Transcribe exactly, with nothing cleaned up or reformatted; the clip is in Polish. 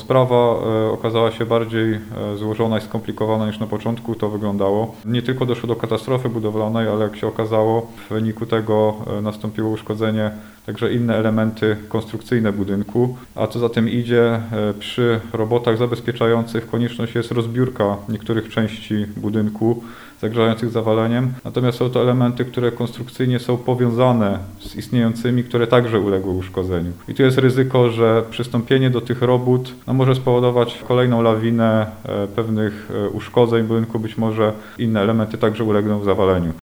sprawa okazała się bardziej złożona i skomplikowana niż na początku to wyglądało. Nie tylko doszło do katastrofy budowlanej, ale jak się okazało, w wyniku tego nastąpiło uszkodzenie także inne elementy konstrukcyjne budynku, a co za tym idzie, przy robotach zabezpieczających konieczność jest rozbiórka niektórych części budynku zagrażających zawaleniem. Natomiast są to elementy, które konstrukcyjnie są powiązane z istniejącymi, które także uległy uszkodzeniu. I tu jest ryzyko, że przystąpienie do tych robót no, może spowodować kolejną lawinę e, pewnych e, uszkodzeń budynku, być może inne elementy także ulegną zawaleniu.